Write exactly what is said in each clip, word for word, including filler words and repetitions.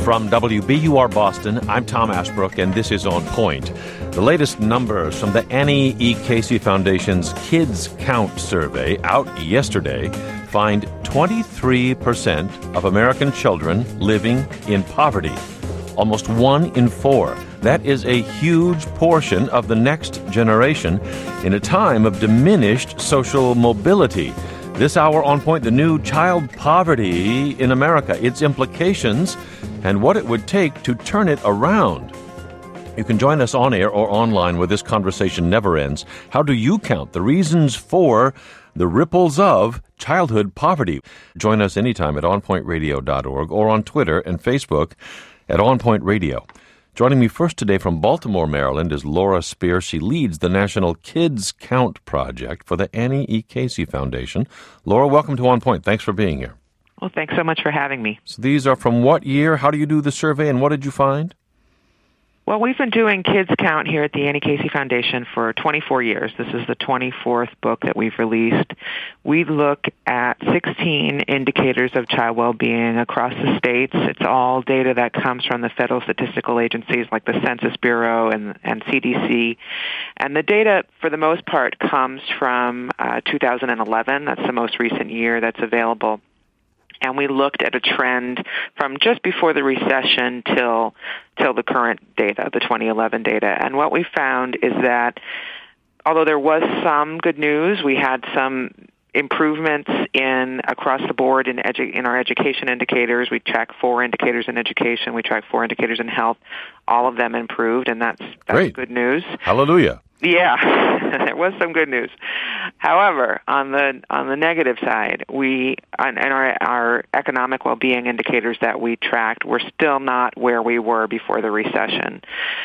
From W B U R Boston, I'm Tom Ashbrook, and this is On Point. The latest numbers from the Annie E. Casey Foundation's Kids Count survey, out yesterday, find twenty-three percent of American children living in poverty. Almost one in four. That is a huge portion of the next generation in a time of diminished social mobility. This hour on Point, the new child poverty in America, its implications, and what it would take to turn it around. You can join us on air or online where this conversation never ends. How do you count the reasons for the ripples of childhood poverty? Join us anytime at on point radio dot org or on Twitter and Facebook at On Point Radio. Joining me first today from Baltimore, Maryland, is Laura Spear. She leads the National Kids Count Project for the Annie E. Casey Foundation. Laura, welcome to On Point. Thanks for being here. Well, thanks so much for having me. So these are from what year? How do you do the survey, and what did you find? Well, we've been doing Kids Count here at the Annie Casey Foundation for twenty-four years. This is the twenty-fourth book that we've released. We look at sixteen indicators of child well-being across the states. It's all data that comes from the federal statistical agencies like the Census Bureau and, and C D C. And the data, for the most part, comes from uh, two thousand eleven. That's the most recent year that's available. And we looked at a trend from just before the recession till till the current data, the twenty eleven data. And what we found is that although there was some good news, we had some improvements in across the board in edu- in our education indicators. We track four indicators in education. We track four indicators in health. All of them improved, and that's that's Great. Good news. Hallelujah. Yeah, there was some good news. However, on the on the negative side, we on, and our our economic well-being indicators that we tracked were still not where we were before the recession.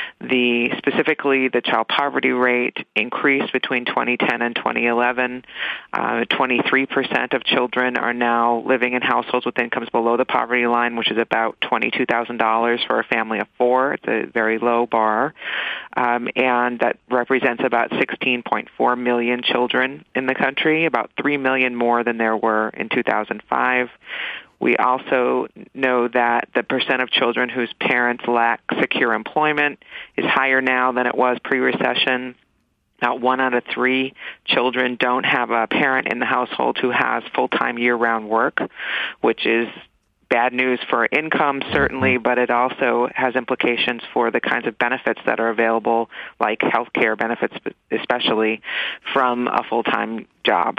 The specifically the child poverty rate increased between twenty ten and twenty eleven. Uh, twenty-three percent of children are now living in households with incomes below the poverty line, which is about twenty-two thousand dollars for a family of four. It's a very low bar, um, and that represents about sixteen point four million children in the country, about three million more than there were in two thousand five. We also know that the percent of children whose parents lack secure employment is higher now than it was pre-recession. Now, one out of three children don't have a parent in the household who has full-time year-round work, which is bad news for income, certainly, but it also has implications for the kinds of benefits that are available, like health care benefits, especially from a full-time job.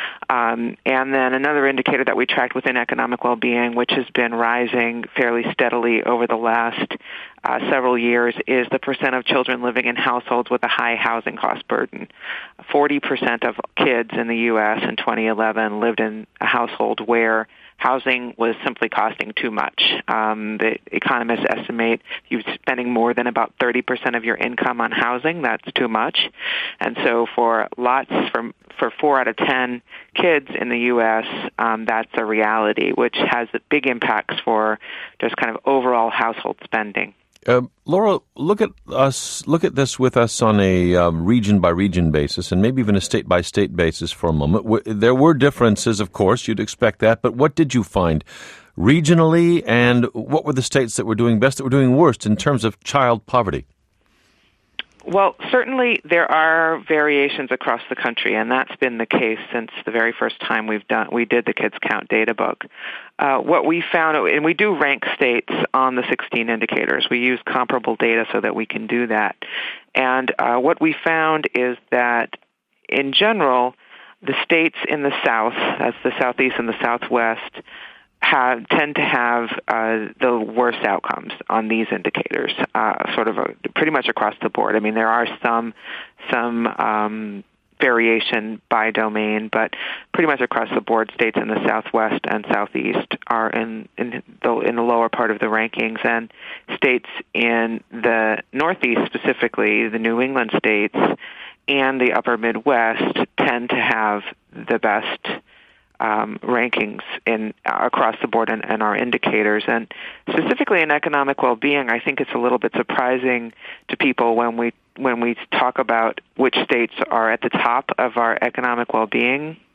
Um, and then another indicator that we tracked within economic well-being, which has been rising fairly steadily over the last uh, several years, is the percent of children living in households with a high housing cost burden. forty percent of kids in the U S in twenty eleven lived in a household where housing was simply costing too much. Um, the economists estimate you're spending more than about thirty percent of your income on housing. That's too much. And so for lots, for, for four out of ten kids in the U S, um, that's a reality, which has big impacts for just kind of overall household spending. Uh, Laura, look at us. Look at this with us on a um, region-by-region basis, and maybe even a state-by-state basis for a moment. W- there were differences, of course. You'd expect that, but what did you find regionally, and what were the states that were doing best, that were doing worst in terms of child poverty? Well, certainly there are variations across the country, and that's been the case since the very first time we've done we did the Kids Count data book. Uh, what we found, and we do rank states on the sixteen indicators. We use comparable data so that we can do that. And uh, what we found is that, in general, the states in the South, that's the Southeast and the Southwest, have, tend to have uh, the worst outcomes on these indicators, uh, sort of a, pretty much across the board. I mean, there are some some um, variation by domain, but pretty much across the board, states in the Southwest and Southeast are in in the, in the lower part of the rankings, and states in the Northeast, specifically the New England states and the Upper Midwest, tend to have the best Um, rankings in uh, across the board and, and our indicators. And specifically in economic well-being, I think it's a little bit surprising to people when we when we talk about which states are at the top of our economic well-being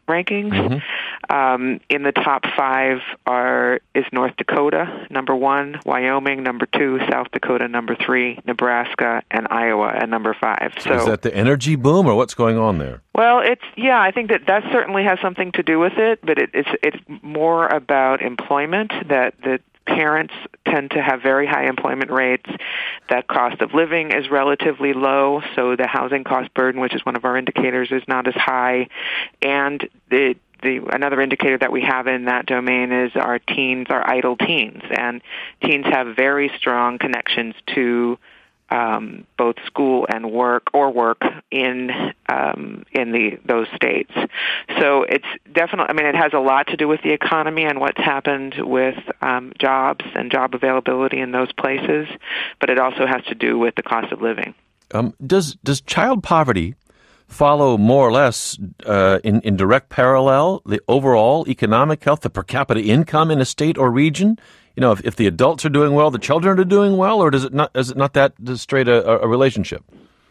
rankings. Mm-hmm. Um, in the top five are is North Dakota, number one, Wyoming, number two, South Dakota, number three, Nebraska, and Iowa at number five. So is that the energy boom, or what's going on there? Well, it's yeah. I think that that certainly has something to do with it, but it, it's it's more about employment. That that parents tend to have very high employment rates. That cost of living is relatively low, so the housing cost burden, which is one of our indicators, is not as high. And the the another indicator that we have in that domain is our teens, our idle teens, and teens have very strong connections to Um, both school and work, or work in um, in the those states. So it's definitely. I mean, it has a lot to do with the economy and what's happened with um, jobs and job availability in those places, but it also has to do with the cost of living. Um, does does child poverty follow more or less uh, in in direct parallel the overall economic health, the per capita income in a state or region? You know, if, if the adults are doing well, the children are doing well, or does it not? Is it not that straight a, a relationship?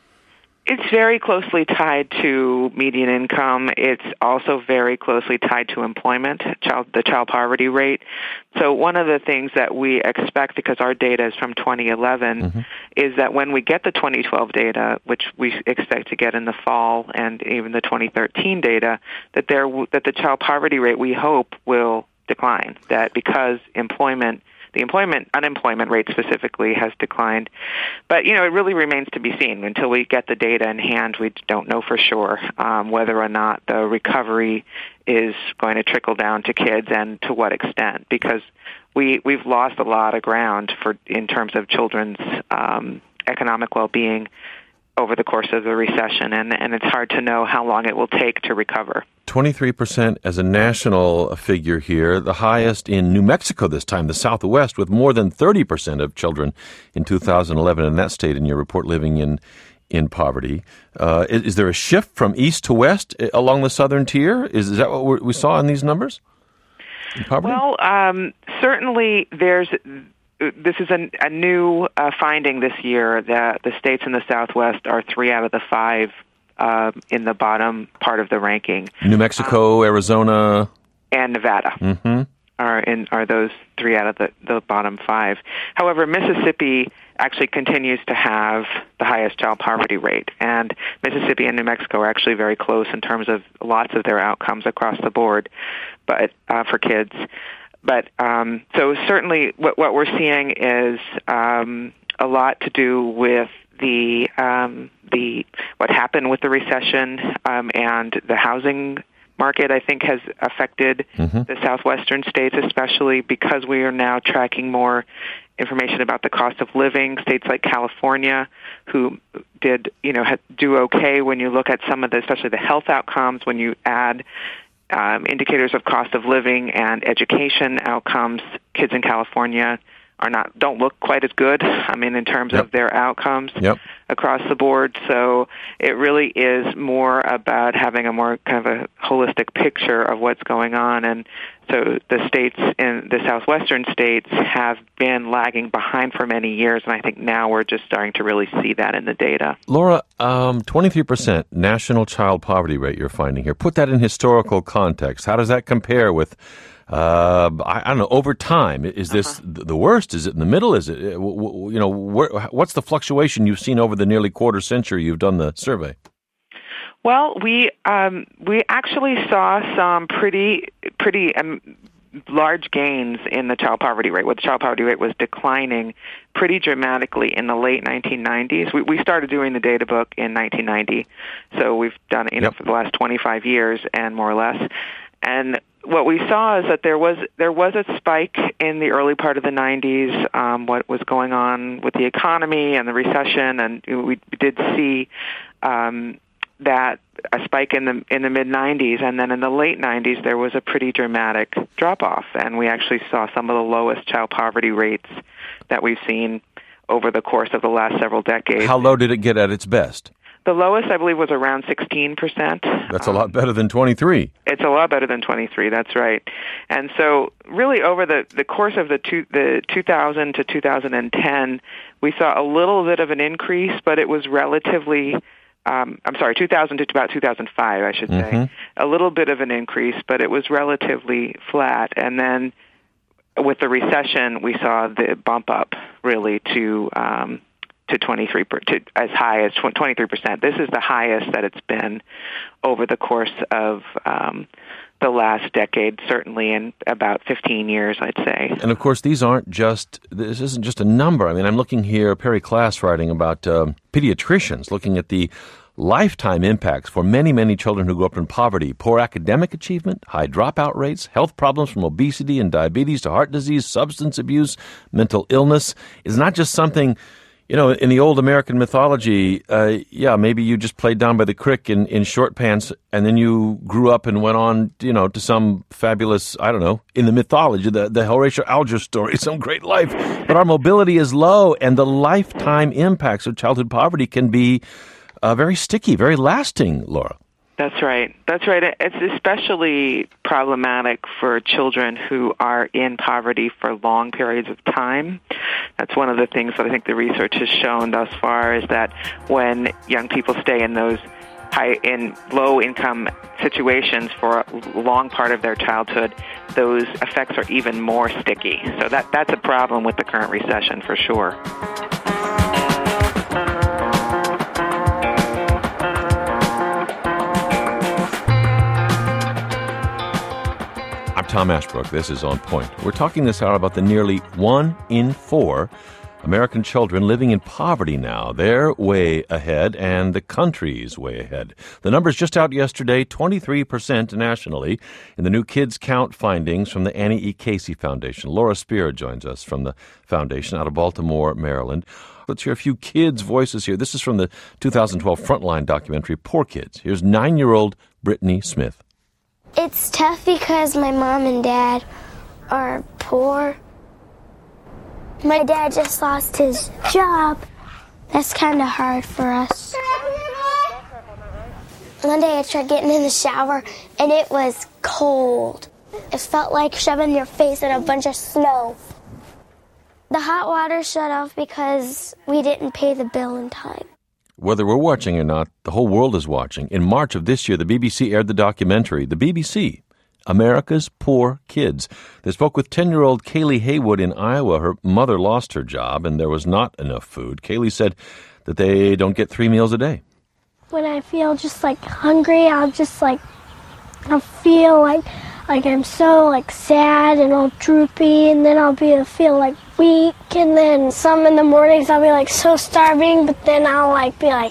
It's very closely tied to median income. It's also very closely tied to employment, child, the child poverty rate. So one of the things that we expect, because our data is from twenty eleven, mm-hmm. is that when we get the twenty twelve data, which we expect to get in the fall, and even the twenty thirteen data, that there that the child poverty rate, we hope, will decline. That because employment, the employment, unemployment rate specifically has declined. But, you know, it really remains to be seen. Until we get the data in hand, we don't know for sure um, whether or not the recovery is going to trickle down to kids and to what extent, because we, we've lost a lot of ground for in terms of children's um, economic well-being over the course of the recession, and, and it's hard to know how long it will take to recover. twenty-three percent as a national figure here, the highest in New Mexico this time, the Southwest, with more than thirty percent of children in two thousand eleven in that state in your report living in in poverty. Uh, is, is there a shift from east to west along the southern tier? Is, is that what we're, we saw in these numbers? In poverty? Well, um, certainly there's... This is a, a new uh, finding this year that the states in the Southwest are three out of the five uh, in the bottom part of the ranking. New Mexico, um, Arizona, and Nevada mm-hmm. are in are those three out of the, the bottom five. However, Mississippi actually continues to have the highest child poverty rate, and Mississippi and New Mexico are actually very close in terms of lots of their outcomes across the board, but uh, for kids. But um, so certainly what, what we're seeing is um, a lot to do with the um, the what happened with the recession um, and the housing market, I think, has affected mm-hmm. the southwestern states, especially because we are now tracking more information about the cost of living. States like California, who did you know do okay when you look at some of the, especially the health outcomes, when you add Um, indicators of cost of living and education outcomes, kids in California are not don't look quite as good. I mean, in terms yep. of their outcomes yep. across the board. So it really is more about having a more kind of a holistic picture of what's going on. And so the states in the southwestern states have been lagging behind for many years, and I think now we're just starting to really see that in the data. Laura, um, twenty-three percent national child poverty rate you're finding here. Put that in historical context. How does that compare with, uh, I, I don't know, over time? Is this uh-huh. the worst? Is it in the middle? Is it, you know, where, what's the fluctuation you've seen over the nearly quarter century you've done the survey? Well, we um, we actually saw some pretty pretty um, large gains in the child poverty rate. Where the child poverty rate was declining pretty dramatically in the late nineteen nineties. We, we started doing the data book in nineteen ninety, so we've done it you know, yep. for the last twenty-five years and more or less. And what we saw is that there was there was a spike in the early part of the nineties. Um, what was going on with the economy and the recession, and we did see. Um, that a spike in the in the mid nineties, and then in the late nineties there was a pretty dramatic drop off, and we actually saw some of the lowest child poverty rates that we've seen over the course of the last several decades. How low did it get at its best? The lowest, I believe, was around sixteen percent. That's a lot better than twenty-three. It's a lot better than twenty-three, that's right. And so really over the, the course of the, two, the two thousand to two thousand ten, we saw a little bit of an increase, but it was relatively um, I'm sorry, two thousand to about two thousand five, I should mm-hmm. say. A little bit of an increase, but it was relatively flat. And then with the recession, we saw the bump up really to um, to twenty-three per, to as high as twenty-three percent. This is the highest that it's been over the course of um, the last decade, certainly in about fifteen years, I'd say. And of course, these aren't just, this isn't just a number. I mean, I'm looking here, Perry Klass writing about um, pediatricians, looking at the lifetime impacts for many, many children who grew up in poverty, poor academic achievement, high dropout rates, health problems from obesity and diabetes to heart disease, substance abuse, mental illness. It's not just something, you know, in the old American mythology, uh, yeah, maybe you just played down by the creek in, in short pants and then you grew up and went on, you know, to some fabulous, I don't know, in the mythology, the, the Horatio Alger story, some great life. But our mobility is low and the lifetime impacts of childhood poverty can be uh, very sticky, very lasting, Laura. That's right. That's right. It's especially problematic for children who are in poverty for long periods of time. That's one of the things that I think the research has shown thus far is that when young people stay in those high, in low-income situations for a long part of their childhood, those effects are even more sticky. So that that's a problem with the current recession for sure. Tom Ashbrook. This is On Point. We're talking this hour about the nearly one in four American children living in poverty now. They're way ahead, and the country's way ahead. The numbers just out yesterday, twenty-three percent nationally in the new Kids Count findings from the Annie E. Casey Foundation. Laura Spear joins us from the foundation out of Baltimore, Maryland. Let's hear a few kids' voices here. This is from the two thousand twelve Frontline documentary, Poor Kids. Here's nine-year-old Brittany Smith. It's tough because my mom and dad are poor. My dad just lost his job. That's kind of hard for us. One day I tried getting in the shower, and it was cold. It felt like shoving your face in a bunch of snow. The hot water shut off because we didn't pay the bill in time. Whether we're watching or not, the whole world is watching. In March of this year, the B B C aired the documentary, The B B C, America's Poor Kids. They spoke with ten-year-old Kaylee Haywood in Iowa. Her mother lost her job, and there was not enough food. Kaylee said that they don't get three meals a day. When I feel just, like, hungry, I'll just, like, I'll feel like, like I'm so, like, sad and all droopy, and then I'll be feel, like, weak, and then some in the mornings I'll be like so starving, but then I'll like be like,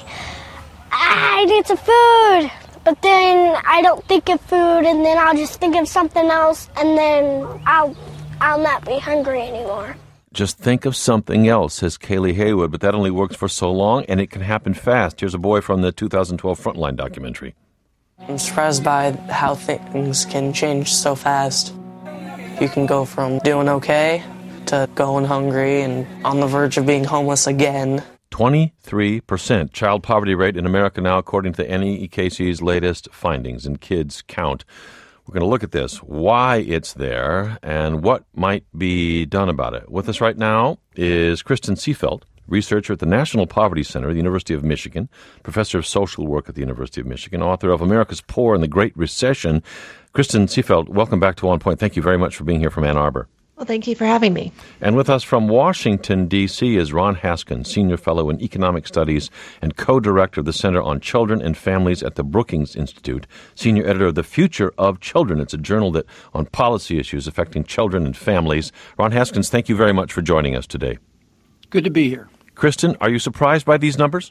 ah, I need some food, but then I don't think of food, and then I'll just think of something else, and then I'll I'll not be hungry anymore. Just think of something else, says Kaylee Haywood, but that only works for so long, and it can happen fast. Here's a boy from the two thousand twelve Frontline documentary. I'm surprised by how things can change so fast. You can go from doing okay to going hungry and on the verge of being homeless again. twenty-three percent child poverty rate in America now, according to Annie E. Casey's latest findings in Kids Count. We're going to look at this, why it's there, and what might be done about it. With us right now is Kristen Seefeld, researcher at the National Poverty Center at the University of Michigan, professor of social work at the University of Michigan, author of America's Poor and the Great Recession. Kristen Seefeld, welcome back to On Point. Thank you very much for being here from Ann Arbor. Well, thank you for having me. And with us from Washington, D C is Ron Haskin, Senior Fellow in Economic Studies and Co-Director of the Center on Children and Families at the Brookings Institute, Senior Editor of The Future of Children. It's a journal that on policy issues affecting children and families. Ron Haskins, thank you very much for joining us today. Good to be here. Kristen, are you surprised by these numbers?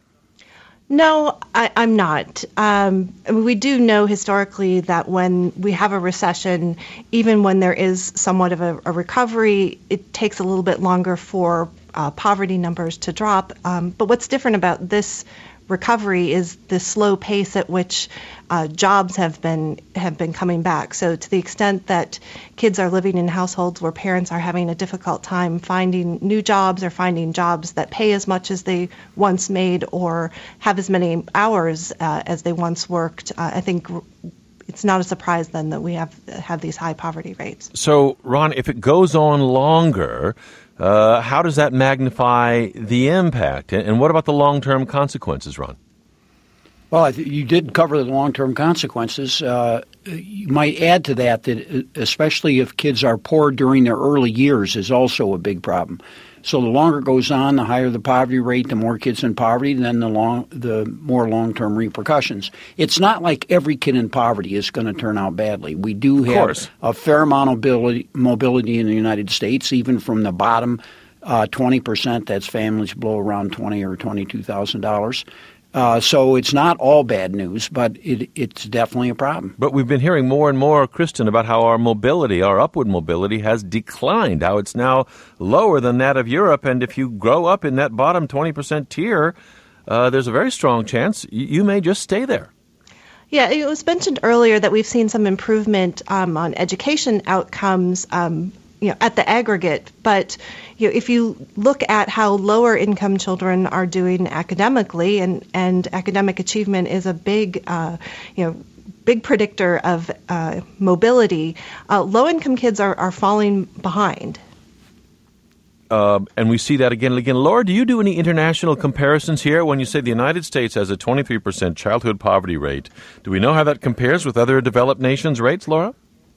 No, I, I'm not. Um, we do know historically that when we have a recession, even when there is somewhat of a, a recovery, it takes a little bit longer for uh, poverty numbers to drop. Um, but what's different about this recovery is the slow pace at which uh, jobs have been have been coming back. So to the extent that kids are living in households where parents are having a difficult time finding new jobs or finding jobs that pay as much as they once made or have as many hours uh, as they once worked, uh, I think it's not a surprise then that we have have these high poverty rates. So, Ron, if it goes on longer, Uh, how does that magnify the impact? And what about the long-term consequences, Ron? Well, I th- you did cover the long-term consequences. Uh, you might add to that that especially if kids are poor during their early years is also a big problem. So the longer it goes on, the higher the poverty rate, the more kids in poverty, then the long, the more long-term repercussions. It's not like every kid in poverty is going to turn out badly. We do have a fair amount of mobility, mobility in the United States, even from the bottom uh, twenty percent. That's families below around twenty or twenty-two thousand dollars. Uh, so it's not all bad news, but it, it's definitely a problem. But we've been hearing more and more, Kristen, about how our mobility, our upward mobility, has declined, how it's now lower than that of Europe. And if you grow up in that bottom twenty percent tier, uh, there's a very strong chance you, you may just stay there. Yeah, it was mentioned earlier that we've seen some improvement um, on education outcomes um you know, at the aggregate, but you know, if you look at how lower income children are doing academically, and, and academic achievement is a big, uh, you know, big predictor of uh, mobility, uh, low income kids are, are falling behind. Uh, and we see that again and again. Laura, do you do any international comparisons here when you say the United States has a twenty-three percent childhood poverty rate? Do we know how that compares with other developed nations' rates, Laura?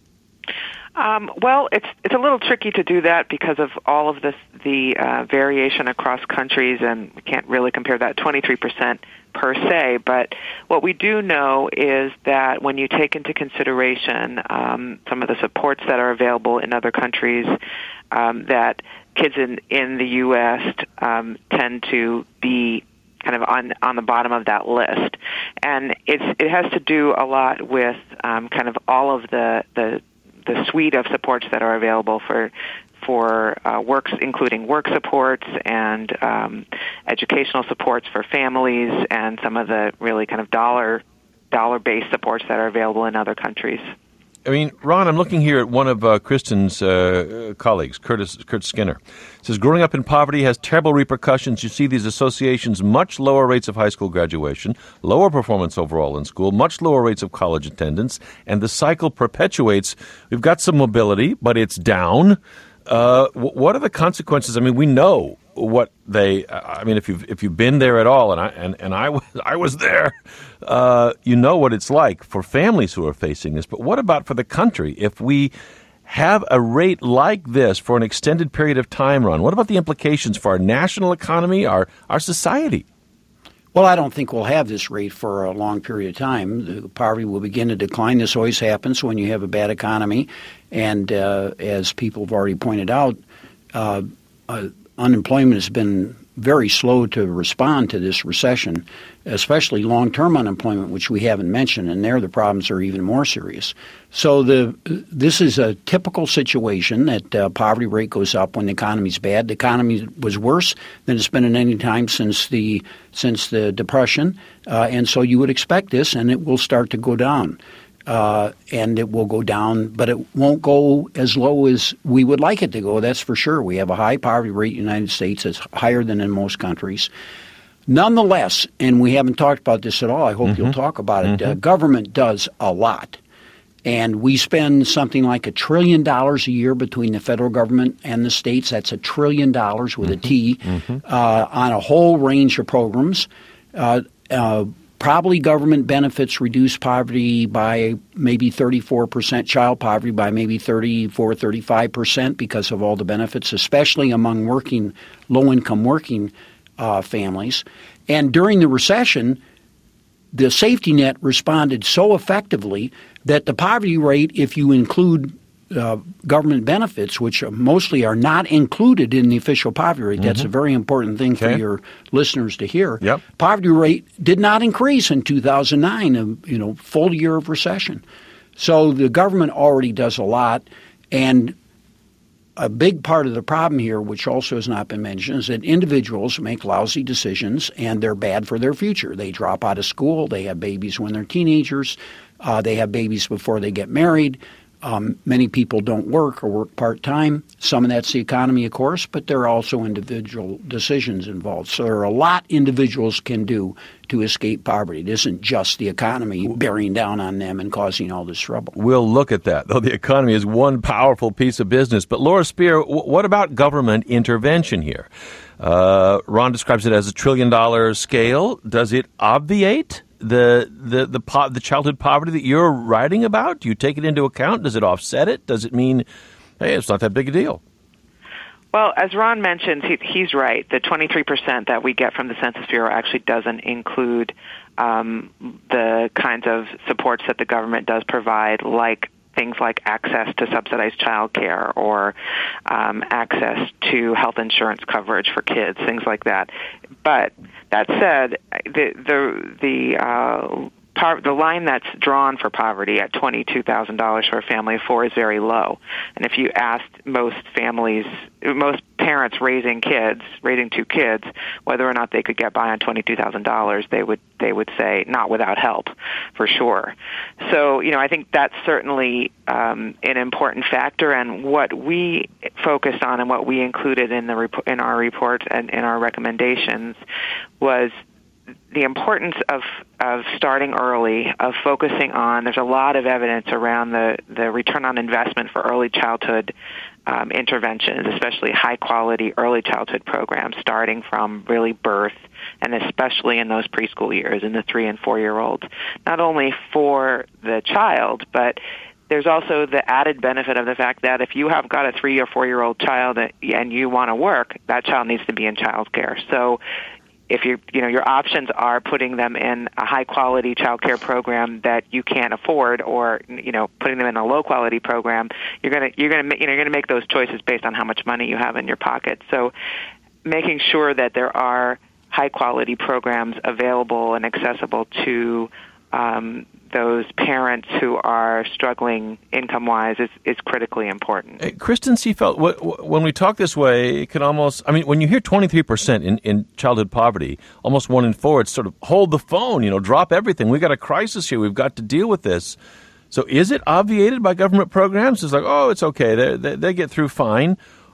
Um, well, it's it's a little tricky to do that because of all of this, the uh, variation across countries, and we can't really compare that twenty-three percent per se. But what we do know is that when you take into consideration um, some of the supports that are available in other countries, um, that kids in, in the U S um, tend to be kind of on on the bottom of that list. And it's it has to do a lot with um, kind of all of the the the suite of supports that are available for for uh, works, including work supports and um, educational supports for families, and some of the really kind of dollar dollar based supports that are available in other countries. I mean, Ron, I'm looking here at one of uh, Kristen's uh, colleagues, Curtis Kurt Skinner. It says, growing up in poverty has terrible repercussions. You see these associations, much lower rates of high school graduation, lower performance overall in school, much lower rates of college attendance, and the cycle perpetuates. We've got some mobility, but it's down. Uh, w- what are the consequences? I mean, we know what they. I mean, if you've if you've been there at all, and I and, and I was I was there, uh, you know what it's like for families who are facing this. But what about for the country? If we have a rate like this for an extended period of time, Ron, what about the implications for our national economy, our our society? Well, I don't think we'll have this rate for a long period of time. The poverty will begin to decline. This always happens when you have a bad economy. And uh, as people have already pointed out, uh, uh, unemployment has been very slow to respond to this recession, especially long-term unemployment, which we haven't mentioned, and there the problems are even more serious. So the this is a typical situation that uh, poverty rate goes up when the economy's bad. The economy was worse than it's been at any time since the since the Depression, uh, and so you would expect this, and it will start to go down. Uh, and it will go down, but it won't go as low as we would like it to go, that's for sure. We have a high poverty rate in the United States. It's higher than in most countries. Nonetheless, and we haven't talked about this at all, I hope mm-hmm. you'll talk about it, mm-hmm. uh, government does a lot. And we spend something like a trillion dollars a year between the federal government and the states. That's a trillion dollars with mm-hmm. a T mm-hmm. uh, on a whole range of programs. Uh, uh Probably government benefits reduce poverty by maybe thirty-four percent, child poverty by maybe thirty-four, thirty-five percent because of all the benefits, especially among working, low-income working uh, families. And during the recession, the safety net responded so effectively that the poverty rate, if you include uh, government benefits, which mostly are not included in the official poverty rate, mm-hmm. that's a very important thing okay. for your listeners to hear. Yep. Poverty rate did not increase in two thousand nine, a you know, full year of recession. So the government already does a lot, and a big part of the problem here, which also has not been mentioned, is that individuals make lousy decisions, and they're bad for their future. They drop out of school. They have babies when they're teenagers. Uh, they have babies before they get married. Um, many people don't work or work part-time. Some of that's the economy, of course, but there are also individual decisions involved. So there are a lot individuals can do to escape poverty. It isn't just the economy bearing down on them and causing all this trouble. We'll look at that, though the economy is one powerful piece of business. But Laura Spear, w- what about government intervention here? Uh, Ron describes it as a trillion-dollar scale. Does it obviate the the the, po- the childhood poverty that you're writing about? Do you take it into account? Does it offset it? Does it mean, hey, it's not that big a deal? Well, as Ron mentioned, he, he's right. The twenty-three percent that we get from the Census Bureau actually doesn't include um, the kinds of supports that the government does provide, like things like access to subsidized child care or um, access to health insurance coverage for kids, things like that. But that said, the the the uh, par- the line that's drawn for poverty at twenty-two thousand dollars for a family of four is very low. And if you asked most families, most parents raising kids, raising two kids, whether or not they could get by on twenty-two thousand dollars, they would they would say not without help, for sure. So, you know, I think that's certainly um, an important factor, and what we focused on and what we included in the rep- in our report and in our recommendations was the importance of of starting early, of focusing on. There's a lot of evidence around the the return on investment for early childhood um, interventions, especially high quality early childhood programs, starting from really birth, and especially in those preschool years, in the three and four year olds, not only for the child, but there's also the added benefit of the fact that if you have got a three or four year old child and you want to work, that child needs to be in child care. So if you you know your options are putting them in a high quality child care program that you can't afford, or you know putting them in a low quality program, you're gonna you're gonna you know you're gonna make those choices based on how much money you have in your pocket. So making sure that there are high quality programs available and accessible to um, those parents who are struggling income-wise is, is critically important. Hey, Kristen Seefeld, when we talk this way, it can almost, I mean, when you hear twenty-three percent in, in childhood poverty, almost one in four, it's sort of hold the phone, you know, drop everything. We've got a crisis here. We've got to deal with this. So is it obviated by government programs? It's like, oh, it's okay. They, they, they get through fine,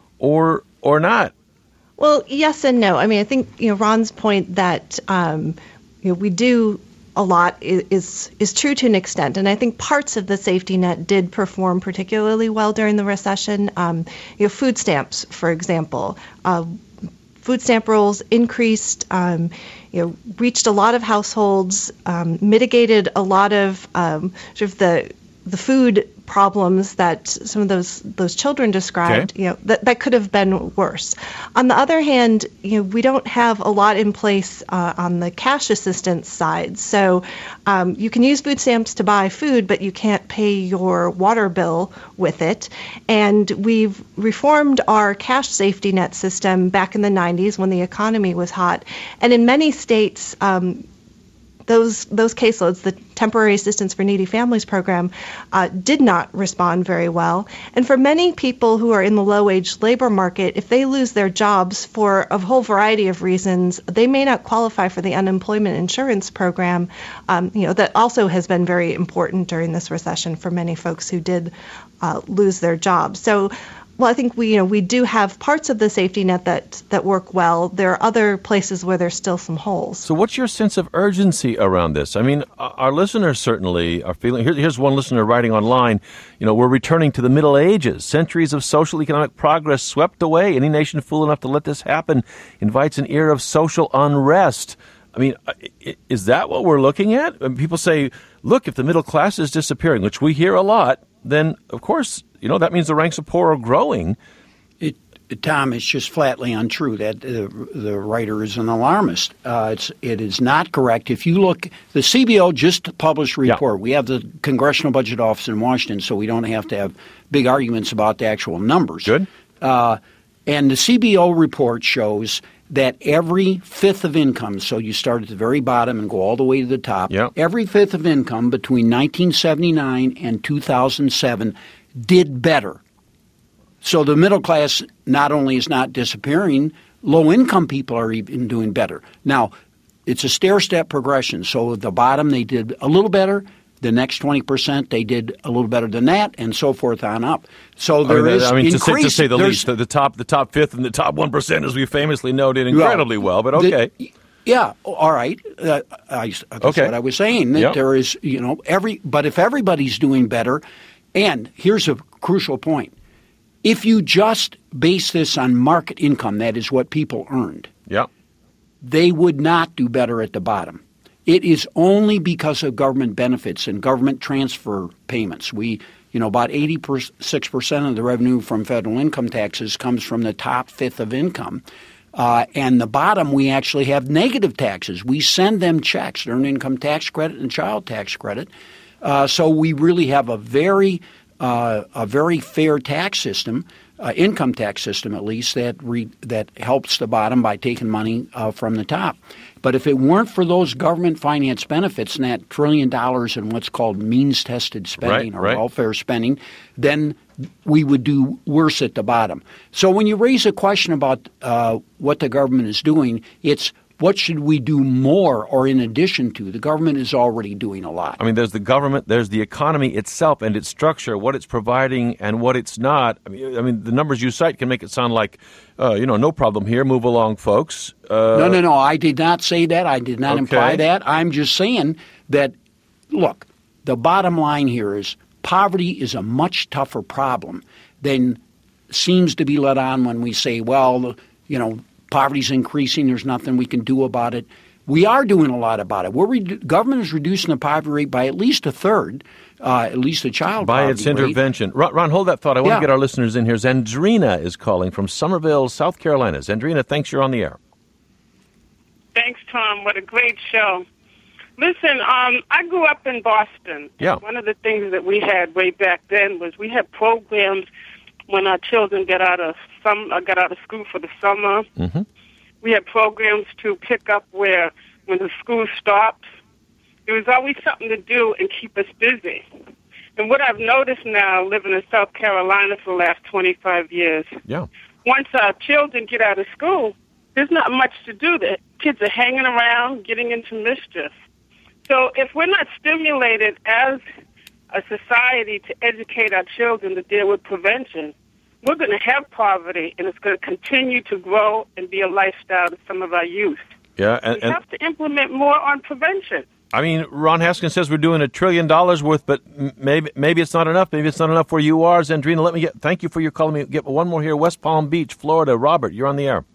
or or not? Well, yes and no. I mean, I think, you know, Ron's point that, um, you know, we do a lot is is true to an extent, and I think parts of the safety net did perform particularly well during the recession. Um, you know, food stamps, for example, uh, food stamp rolls increased, um, you know, reached a lot of households, um, mitigated a lot of um, sort of the the food problems that some of those those children described. Okay. You know, that that could have been worse. On the other hand, you know, we don't have a lot in place uh, on the cash assistance side. So um, you can use food stamps to buy food, but you can't pay your water bill with it. And we've reformed our cash safety net system back in the nineties when the economy was hot. And in many states, um, Those those caseloads, the Temporary Assistance for Needy Families program, uh, did not respond very well. And for many people who are in the low-wage labor market, if they lose their jobs for a whole variety of reasons, they may not qualify for the unemployment insurance program. Um, you know, that also has been very important during this recession for many folks who did uh, lose their jobs. So. Well, I think we, you know, we do have parts of the safety net that, that work well. There are other places where there's still some holes. So what's your sense of urgency around this? I mean, our listeners certainly are feeling, here, here's one listener writing online, you know, we're returning to the Middle Ages. Centuries of social economic progress swept away. Any nation fool enough to let this happen invites an era of social unrest. I mean, is that what we're looking at? I mean, people say, look, if the middle class is disappearing, which we hear a lot, then, of course, you know, that means the ranks of poor are growing. It, Tom, it's just flatly untrue. That uh, the writer is an alarmist. Uh, it's it is not correct. If you look, the C B O just published a report. Yeah. We have the Congressional Budget Office in Washington, so we don't have to have big arguments about the actual numbers. Good. Uh, and the C B O report shows that every fifth of income, so you start at the very bottom and go all the way to the top, yep. every fifth of income between nineteen seventy-nine and two thousand seven did better. So the middle class not only is not disappearing, low-income people are even doing better. Now, it's a stair-step progression. So at the bottom they did a little better. The next twenty percent they did a little better than that, and so forth on up. So there I mean, is I mean, increase. To say, to say the least, the, the top the top fifth and the top one percent, as we famously know, did incredibly well, well but okay. The, Yeah, all right. Uh, I, that's okay. what I was saying. That yep. there is, you know, every. But if everybody's doing better, and here's a crucial point: if you just base this on market income, that is what people earned. Yep. They would not do better at the bottom. It is only because of government benefits and government transfer payments. We, you know, about eighty-six percent of the revenue from federal income taxes comes from the top fifth of income. Uh, and the bottom, we actually have negative taxes. We send them checks, earned income tax credit and child tax credit. Uh, so we really have a very uh, a very fair tax system, uh, income tax system at least, that re- that helps the bottom by taking money uh, from the top. But if it weren't for those government finance benefits and that trillion dollars in what's called means-tested spending right, or right. welfare spending, then we would do worse at the bottom. So when you raise a question about uh, what the government is doing, it's what should we do more or in addition to? The government is already doing a lot. I mean, there's the government, there's the economy itself and its structure, what it's providing and what it's not. I mean, I mean the numbers you cite can make it sound like, uh, you know, no problem here, move along, folks. Uh, no, no, no, I did not say that. I did not okay. imply that. I'm just saying that, look, the bottom line here is poverty is a much tougher problem than seems to be let on when we say, well, you know, poverty's increasing. There's nothing we can do about it. We are doing a lot about it. We're re- government is reducing the poverty rate by at least a third, uh, at least the child by poverty its intervention. Ron, Ron, hold that thought. I want Yeah. to get our listeners in here. Zandrina is calling from Somerville, South Carolina. Zandrina, thanks. You're on the air. Thanks, Tom. What a great show. Listen, um, I grew up in Boston. Yeah. One of the things that we had way back then was we had programs when our children got out of some uh, got out of school for the summer. Mm-hmm. We had programs to pick up where when the school stopped. There was always something to do and keep us busy. And what I've noticed now, living in South Carolina for the last twenty-five years, Yeah. once our children get out of school, there's not much to do. The kids are hanging around, getting into mischief. So if we're not stimulated as a society to educate our children to deal with prevention, we're going to have poverty, and it's going to continue to grow and be a lifestyle to some of our youth. Yeah, and, We and have to implement more on prevention. I mean, Ron Haskins says we're doing a trillion dollars worth, but m- maybe maybe it's not enough. Maybe it's not enough where you are, Zandrina. Let me get. Thank you for your calling me. Get one more here, West Palm Beach, Florida. Robert, you're on the air.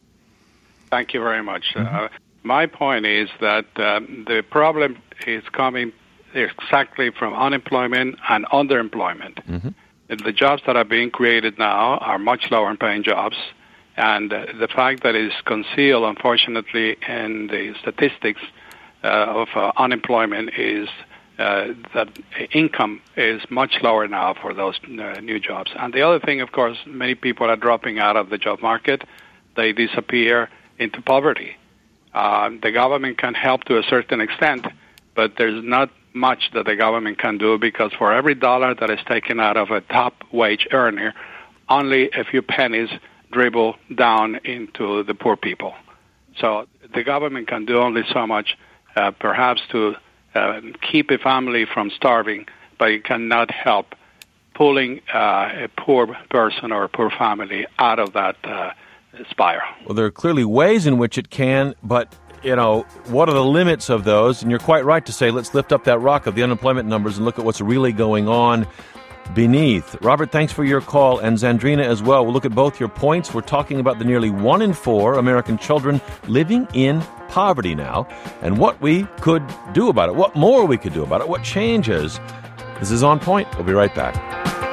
Thank you very much. Mm-hmm. Uh, my point is that um, the problem is coming exactly from unemployment and underemployment. Mm-hmm. The jobs that are being created now are much lower paying jobs, and uh, the fact that it is concealed, unfortunately, in the statistics uh, of uh, unemployment is uh, that income is much lower now for those uh, new jobs. And the other thing, of course, many people are dropping out of the job market. They disappear into poverty. Uh, the government can help to a certain extent, but there's not much that the government can do because for every dollar that is taken out of a top wage earner, only a few pennies dribble down into the poor people. So the government can do only so much, uh, perhaps to uh, keep a family from starving, but it cannot help pulling uh, a poor person or a poor family out of that uh, spiral. Well, there are clearly ways in which it can, but, you know, what are the limits of those? And you're quite right to say, let's lift up that rock of the unemployment numbers and look at what's really going on beneath. Robert, thanks for your call, and Zandrina as well. We'll look at both your points. We're talking about the nearly one in four American children living in poverty now, and what we could do about it, what more we could do about it, what changes. This is On Point. We'll be right back.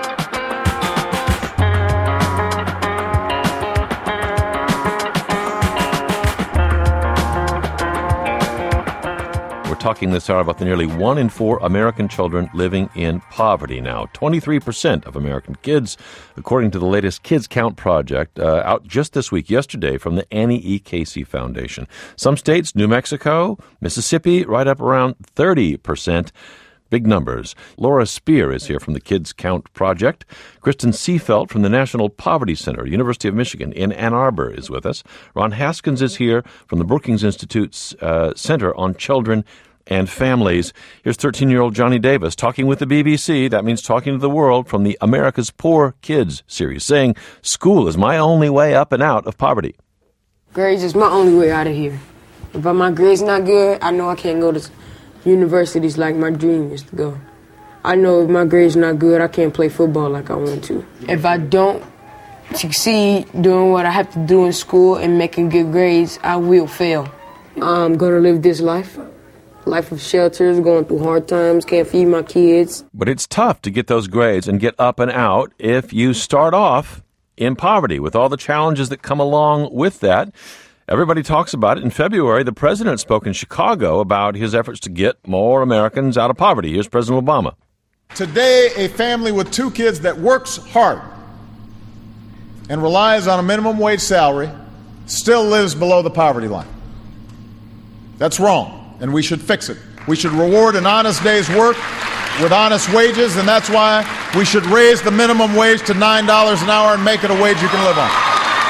Talking this hour about the nearly one in four American children living in poverty now. twenty-three percent of American kids, according to the latest Kids Count project, uh, out just this week, yesterday, from the Annie E. Casey Foundation. Some states, New Mexico, Mississippi, right up around thirty percent. Big numbers. Laura Spear is here from the Kids Count Project. Kristen Seefeld from the National Poverty Center, University of Michigan in Ann Arbor is with us. Ron Haskins is here from the Brookings Institute's uh, Center on Children and Families. Here's thirteen-year-old Johnny Davis talking with the B B C. That means talking to the world from the America's Poor Kids series, saying, school is my only way up and out of poverty. Grades is my only way out of here. If my grades not good, I know I can't go to universities like my dream is to go. I know if my grades not good, I can't play football like I want to. If I don't succeed doing what I have to do in school and making good grades, I will fail. I'm going to live this life life of shelters, going through hard times, can't feed my kids. But it's tough to get those grades and get up and out if you start off in poverty with all the challenges that come along with that. Everybody talks about it. In February, the president spoke in Chicago about his efforts to get more Americans out of poverty. Here's President Obama. Today, a family with two kids that works hard and relies on a minimum wage salary still lives below the poverty line. That's wrong, and we should fix it. We should reward an honest day's work with honest wages, and that's why we should raise the minimum wage to nine dollars an hour and make it a wage you can live on.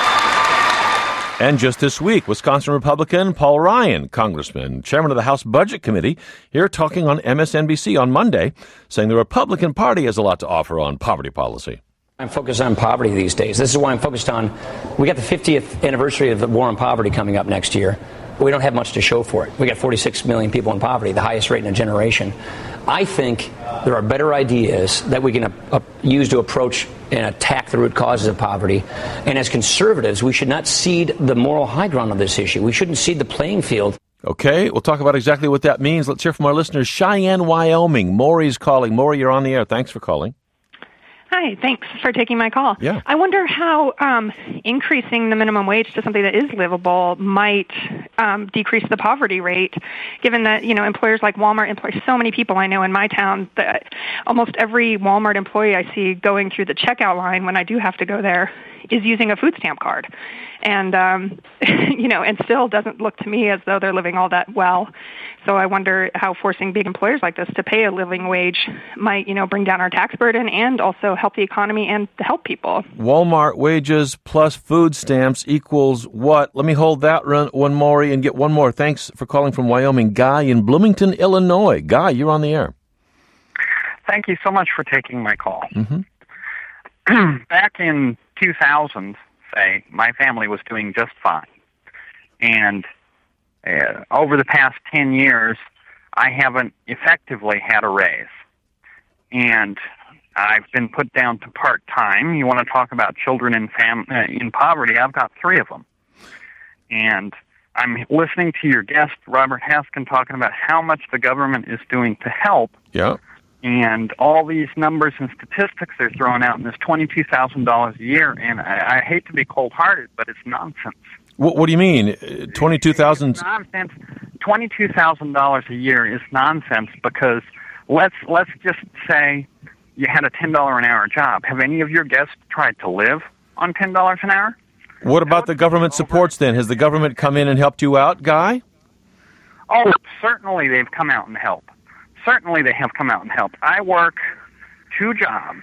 And just this week, Wisconsin Republican Paul Ryan, congressman, chairman of the House Budget Committee, here talking on M S N B C on Monday, saying the Republican Party has a lot to offer on poverty policy. I'm focused on poverty these days. This is why I'm focused on, we got the fiftieth anniversary of the war on poverty coming up next year. We don't have much to show for it. We got forty-six million people in poverty, the highest rate in a generation. I think there are better ideas that we can uh, uh, use to approach and attack the root causes of poverty. And as conservatives, we should not cede the moral high ground on this issue. We shouldn't cede the playing field. Okay, we'll talk about exactly what that means. Let's hear from our listeners. Cheyenne, Wyoming. Maury's calling. Maury, you're on the air. Thanks for calling. Hi, thanks for taking my call. Yeah. I wonder how um, increasing the minimum wage to something that is livable might um, decrease the poverty rate, given that, you know, employers like Walmart employ so many people. I know in my town that almost every Walmart employee I see going through the checkout line when I do have to go there is using a food stamp card. And, um, you know, and still doesn't look to me as though they're living all that well. So I wonder how forcing big employers like this to pay a living wage might, you know, bring down our tax burden and also help the economy and help people. Walmart wages plus food stamps equals what? Let me hold that one, Maury, and get one more. Thanks for calling from Wyoming. Guy in Bloomington, Illinois. Guy, you're on the air. Thank you so much for taking my call. Mm-hmm. Back in two thousand, say, my family was doing just fine. And uh, over the past ten years, I haven't effectively had a raise. And I've been put down to part-time. You want to talk about children in fam- uh, in poverty, I've got three of them. And I'm listening to your guest, Robert Haskin, talking about how much the government is doing to help. Yeah. And all these numbers and statistics they're throwing out, and this twenty-two thousand dollars a year, and I, I hate to be cold-hearted, but it's nonsense. What, what do you mean, twenty-two thousand dollars? It's nonsense. twenty-two thousand dollars a year is nonsense because let's let's just say you had a ten dollars an hour job. Have any of your guests tried to live on ten dollars an hour? What about the government supports then? Has the government come in and helped you out, Guy? Oh, certainly they've come out and helped. Certainly they have come out and helped. I work two jobs.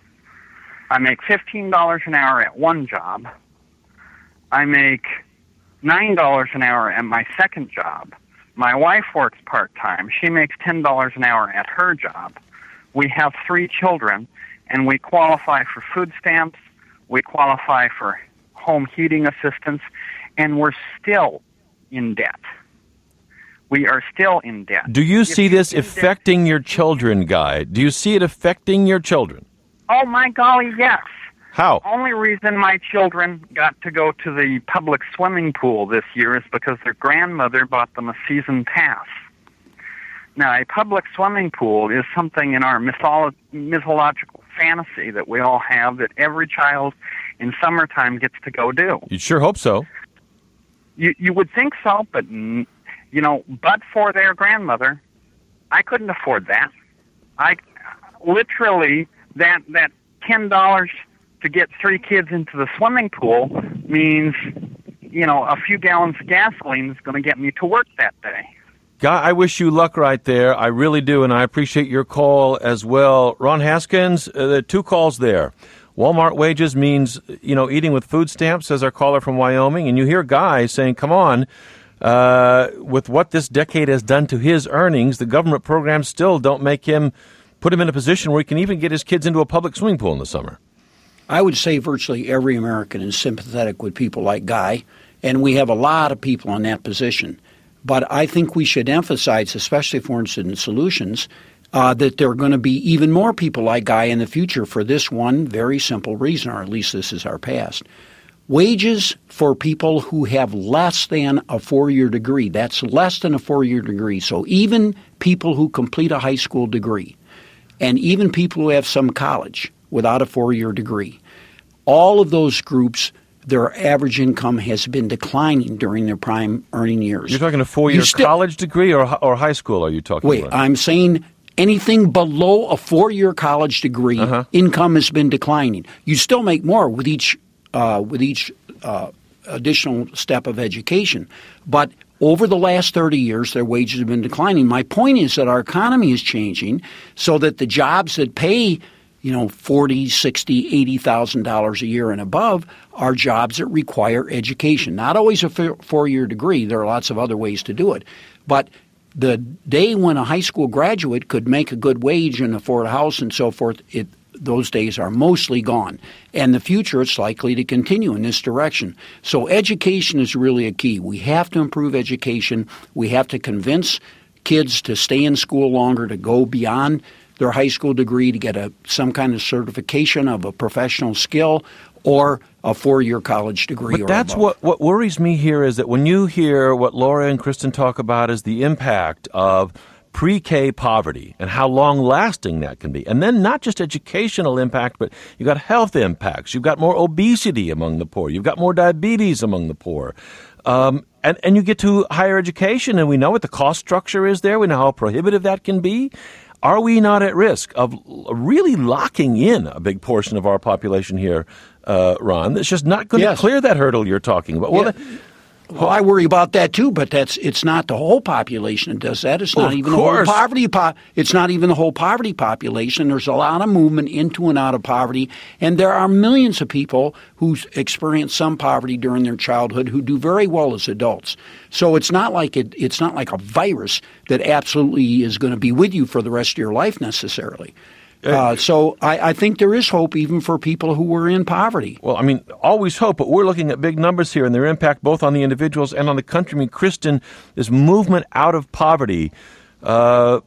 I make fifteen dollars an hour at one job. I make nine dollars an hour at my second job. My wife works part-time. She makes ten dollars an hour at her job. We have three children, and we qualify for food stamps. We qualify for home heating assistance, and we're still in debt. We are still in debt. Do you if see this affecting debt, your children, Guy? Do you see it affecting your children? Oh, my golly, yes. How? The only reason my children got to go to the public swimming pool this year is because their grandmother bought them a season pass. Now, a public swimming pool is something in our mytholo- mythological fantasy that we all have that every child in summertime gets to go do. You'd sure hope so. You you would think so, but... N- You know, but for their grandmother, I couldn't afford that. I literally that that ten dollars to get three kids into the swimming pool means, you know, a few gallons of gasoline is going to get me to work that day. Guy, I wish you luck right there. I really do, and I appreciate your call as well. Ron Haskins, uh, there are two calls there. Walmart wages means, you know, eating with food stamps, says our caller from Wyoming, and you hear Guy saying, come on, Uh, with what this decade has done to his earnings, the government programs still don't make him, put him in a position where he can even get his kids into a public swimming pool in the summer. I would say virtually every American is sympathetic with people like Guy, and we have a lot of people in that position. But I think we should emphasize, especially for Incident Solutions, uh, that there are going to be even more people like Guy in the future for this one very simple reason, or at least this is our past. wages for people who have less than a four-year degree, that's less than a four-year degree. So even people who complete a high school degree and even people who have some college without a four-year degree, all of those groups, their average income has been declining during their prime earning years. You're talking a four-year still, college degree or or high school are you talking wait, about? Wait, I'm saying anything below a four-year college degree, uh-huh. income has been declining. You still make more with each uh, with each uh, additional step of education. But over the last thirty years, their wages have been declining. My point is that our economy is changing so that the jobs that pay you know, forty, sixty, eighty thousand dollars a year and above are jobs that require education. Not always a four-year degree. There are lots of other ways to do it. But the day when a high school graduate could make a good wage and afford a house and so forth, it, those days are mostly gone. And the future, it's likely to continue in this direction. So education is really a key. We have to improve education. We have to convince kids to stay in school longer, to go beyond their high school degree, to get a some kind of certification of a professional skill or a four-year college degree. But or that's above. what, what worries me here is that when you hear what Laura and Kristen talk about is the impact of pre-K poverty and how long-lasting that can be. And then not just educational impact, but you've got health impacts. You've got more obesity among the poor. You've got more diabetes among the poor. Um, and, and you get to higher education, and we know what the cost structure is there. We know how prohibitive that can be. Are we not at risk of really locking in a big portion of our population here, uh, Ron, that's just not going to yes. clear that hurdle you're talking about? Well, yeah. that, Well, I worry about that too, but that's it's not the whole population that does that. It's well, not even course. the whole poverty. Po- it's not even the whole poverty population. There's a lot of movement into and out of poverty, and there are millions of people who experience some poverty during their childhood who do very well as adults. So it's not like it. It's not like a virus that absolutely is going to be with you for the rest of your life necessarily. Uh, so I, I think there is hope even for people who were in poverty. Well, I mean, always hope, but we're looking at big numbers here and their impact both on the individuals and on the country. I mean, Kristen, this movement out of poverty, uh,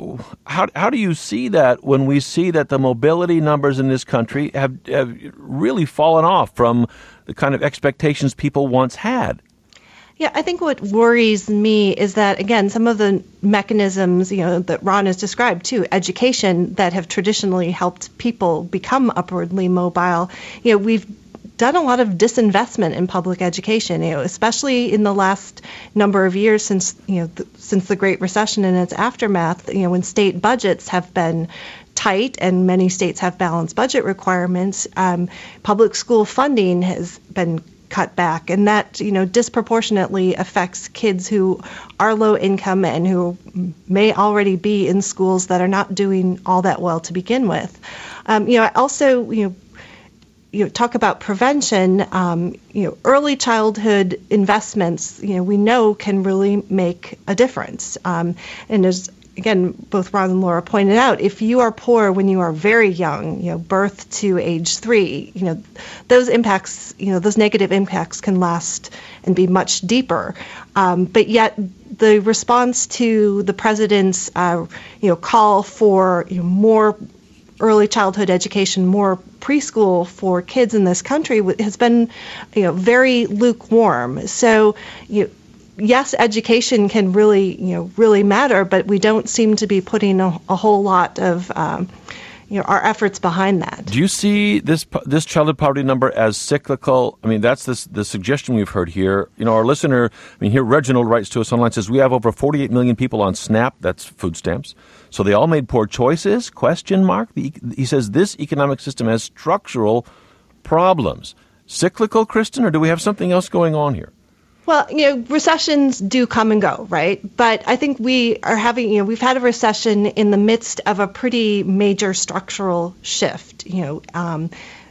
how how do you see that when we see that the mobility numbers in this country have, have really fallen off from the kind of expectations people once had? Yeah, I think what worries me is that, again, some of the mechanisms, you know, that Ron has described too, education, that have traditionally helped people become upwardly mobile, you know, we've done a lot of disinvestment in public education, you know, especially in the last number of years since, you know, th- since the Great Recession and its aftermath, you know, when state budgets have been tight and many states have balanced budget requirements, um, public school funding has been cut back, and that, you know, disproportionately affects kids who are low income and who may already be in schools that are not doing all that well to begin with. Um, you know, I also, you know, you know, talk about prevention. Um, you know, early childhood investments, you know, we know can really make a difference. Um, and as again, both Ron and Laura pointed out, if you are poor when you are very young, you know, birth to age three, you know, those impacts, you know, those negative impacts can last and be much deeper. Um, but yet the response to the president's, uh, you know, call for, you know, more early childhood education, more preschool for kids in this country has been, you know, very lukewarm. So, you know, yes, education can really, you know, really matter, but we don't seem to be putting a, a whole lot of, um, you know, our efforts behind that. Do you see this this childhood poverty number as cyclical? I mean, that's the the suggestion we've heard here. You know, our listener, I mean, here Reginald writes to us online, says we have over forty-eight million people on SNAP, that's food stamps. So they all made poor choices? Question mark. The, he says this economic system has structural problems. Cyclical, Kristen, or do we have something else going on here? Well, you know, recessions do come and go, right? But I think we are having, you know, we've had a recession in the midst of a pretty major structural shift. You know, um,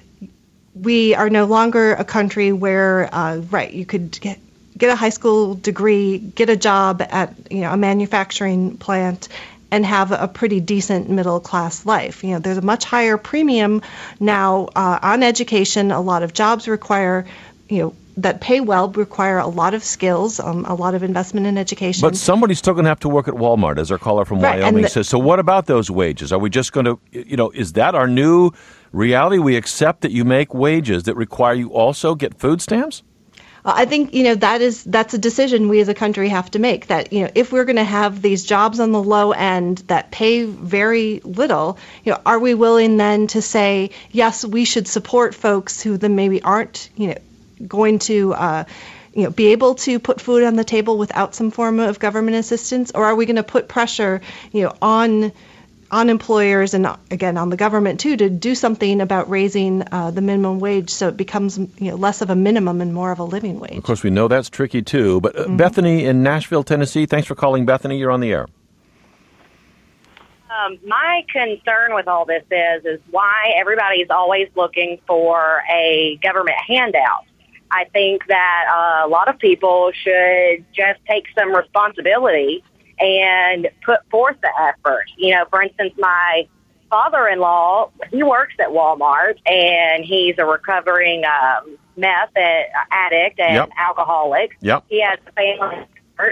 we are no longer a country where, uh, right, you could get, get a high school degree, get a job at, you know, a manufacturing plant, and have a pretty decent middle class life. You know, there's a much higher premium now uh, on education. A lot of jobs require, you know, that pay well require a lot of skills, um, a lot of investment in education. But somebody's still going to have to work at Walmart, as our caller from right, Wyoming the, says. So what about those wages? Are we just going to, you know, is that our new reality we accept that you make wages that require you also get food stamps? I think, you know, that is that's a decision we as a country have to make, that, you know, if we're going to have these jobs on the low end that pay very little, you know, are we willing then to say, yes, we should support folks who then maybe aren't, you know, going to, uh, you know, be able to put food on the table without some form of government assistance? Or are we going to put pressure, you know, on on employers and, again, on the government, too, to do something about raising uh, the minimum wage so it becomes, you know, less of a minimum and more of a living wage? Of course, we know that's tricky, too. But uh, Mm-hmm. Bethany in Nashville, Tennessee, thanks for calling, Bethany. You're on the air. Um, my concern with all this is, is why everybody's always looking for a government handout. I think that uh, a lot of people should just take some responsibility and put forth the effort. You know, for instance, my father-in-law, he works at Walmart, and he's a recovering um, meth addict and Yep. alcoholic. Yep. He has a family,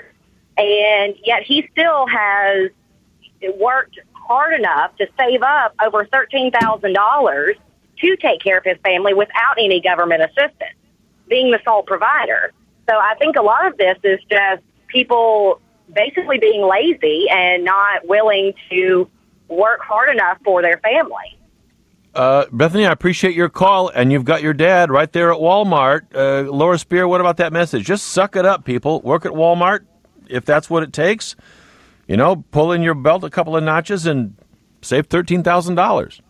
and yet he still has worked hard enough to save up over thirteen thousand dollars to take care of his family without any government assistance, being the sole provider. So I think a lot of this is just people basically being lazy and not willing to work hard enough for their family. Uh, Bethany, I appreciate your call, and you've got your dad right there at Walmart. Uh, Laura Spear, what about that message? Just suck it up, people. Work at Walmart if that's what it takes. You know, pull in your belt a couple of notches and save thirteen thousand dollars.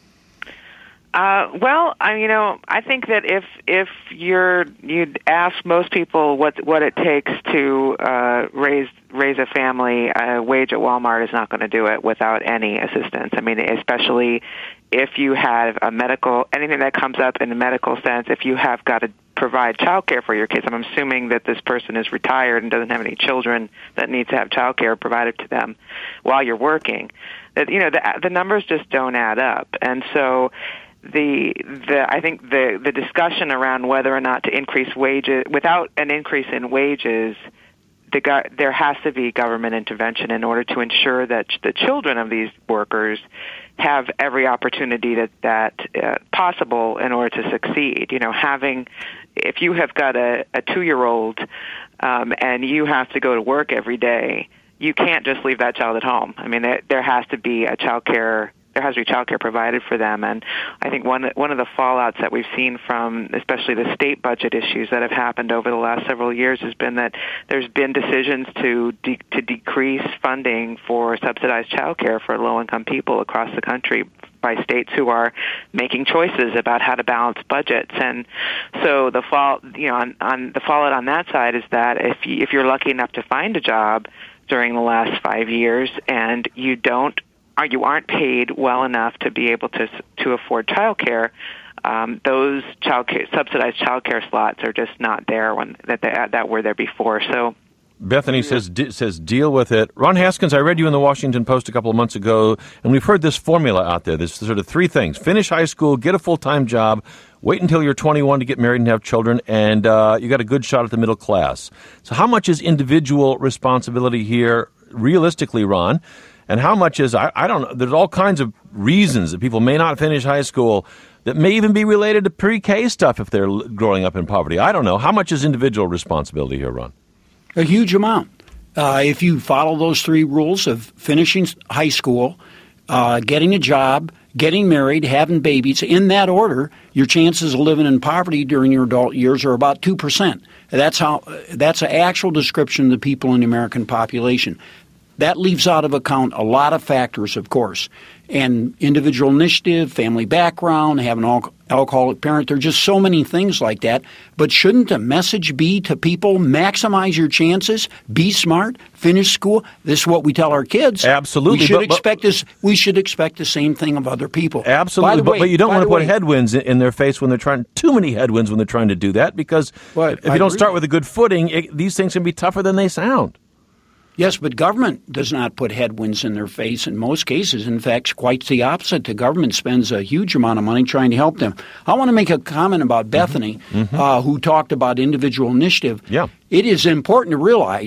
Uh, well, I, you know, I think that if if you're you'd ask most people what what it takes to uh, raise raise a family, a wage at Walmart is not going to do it without any assistance. I mean, especially if you have a medical anything that comes up in a medical sense. If you have got to provide child care for your kids, I'm assuming that this person is retired and doesn't have any children that need to have child care provided to them while you're working. That you know the the numbers just don't add up, and so. The the I think the the discussion around whether or not to increase wages without an increase in wages, the go- there has to be government intervention in order to ensure that the children of these workers have every opportunity that that uh, possible in order to succeed. You know, having if you have got a, a two-year-old um, and you have to go to work every day, you can't just leave that child at home. I mean, there, there has to be a child care. There has to be child care provided for them, and I think one one of the fallouts that we've seen from especially the state budget issues that have happened over the last several years has been that there's been decisions to de- to decrease funding for subsidized child care for low-income people across the country by states who are making choices about how to balance budgets. And so the fall, you know, on, on the fallout on that side is that if you, if you're lucky enough to find a job during the last five years and you don't Are you aren't paid well enough to be able to to afford child care, um, those child care, subsidized child care slots are just not there when that they, that were there before. So, Bethany says de- says deal with it. Ron Haskins, I read you in the Washington Post a couple of months ago, and we've heard this formula out there. There's sort of three things: finish high school, get a full time job, wait until you're twenty-one to get married and have children, and uh, you got a good shot at the middle class. So, how much is individual responsibility here, realistically, Ron? And how much is, I, I don't know, there's all kinds of reasons that people may not finish high school that may even be related to pre-K stuff if they're growing up in poverty. I don't know. How much is individual responsibility here, Ron? A huge amount. Uh, if you follow those three rules of finishing high school, uh, getting a job, getting married, having babies, in that order, your chances of living in poverty during your adult years are about two percent. That's how. That's an actual description of the people in the American population. That leaves out of account a lot of factors, of course, and individual initiative, family background, having an al- alcoholic parent. There are just so many things like that. But shouldn't the message be to people, maximize your chances, be smart, finish school? This is what we tell our kids. Absolutely. We should, but, but, expect, this, we should expect the same thing of other people. Absolutely. But, way, but you don't want to put way, headwinds in their face when they're trying, too many headwinds when they're trying to do that, because well, if you I don't agree. start with a good footing, it, these things can be tougher than they sound. Yes, but government does not put headwinds in their face in most cases. In fact, quite the opposite. The government spends a huge amount of money trying to help them. I want to make a comment about Bethany, mm-hmm. uh, who talked about individual initiative. Yeah. It is important to realize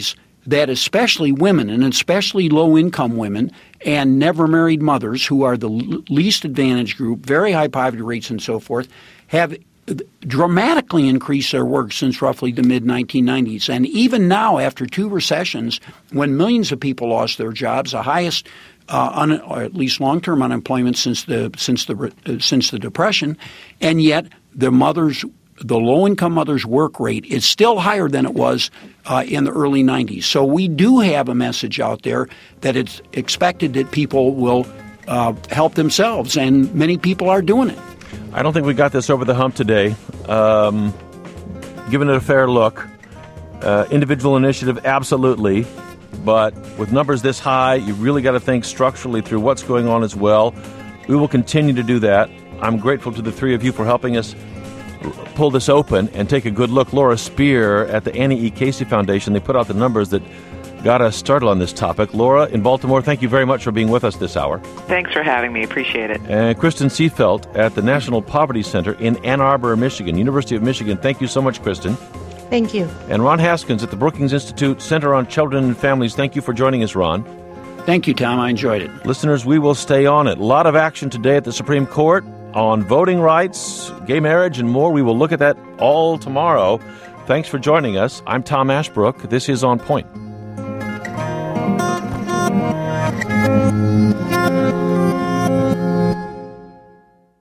that especially women, and especially low-income women and never-married mothers, who are the l- least advantaged group, very high poverty rates and so forth, have dramatically increased their work since roughly the mid nineteen nineties. And even now, after two recessions, when millions of people lost their jobs, the highest uh, un- or at least long-term unemployment since the since the uh, since the Depression, and yet the mothers, the low-income mothers' work rate is still higher than it was uh, in the early nineties. So we do have a message out there that it's expected that people will uh, help themselves, and many people are doing it. I don't think we got this over the hump today. Um, giving it a fair look. Uh, individual initiative, absolutely. But with numbers this high, you really got to think structurally through what's going on as well. We will continue to do that. I'm grateful to the three of you for helping us pull this open and take a good look. Laura Spear at the Annie E. Casey Foundation, they put out the numbers that got us started on this topic. Laura in Baltimore, thank you very much for being with us this hour. Thanks for having me. Appreciate it. And Kristen Seefelt at the National Poverty Center in Ann Arbor, Michigan, University of Michigan. Thank you so much, Kristen. Thank you. And Ron Haskins at the Brookings Institute Center on Children and Families. Thank you for joining us, Ron. Thank you, Tom. I enjoyed it. Listeners, we will stay on it. A lot of action today at the Supreme Court on voting rights, gay marriage, and more. We will look at that all tomorrow. Thanks for joining us. I'm Tom Ashbrook. This is On Point.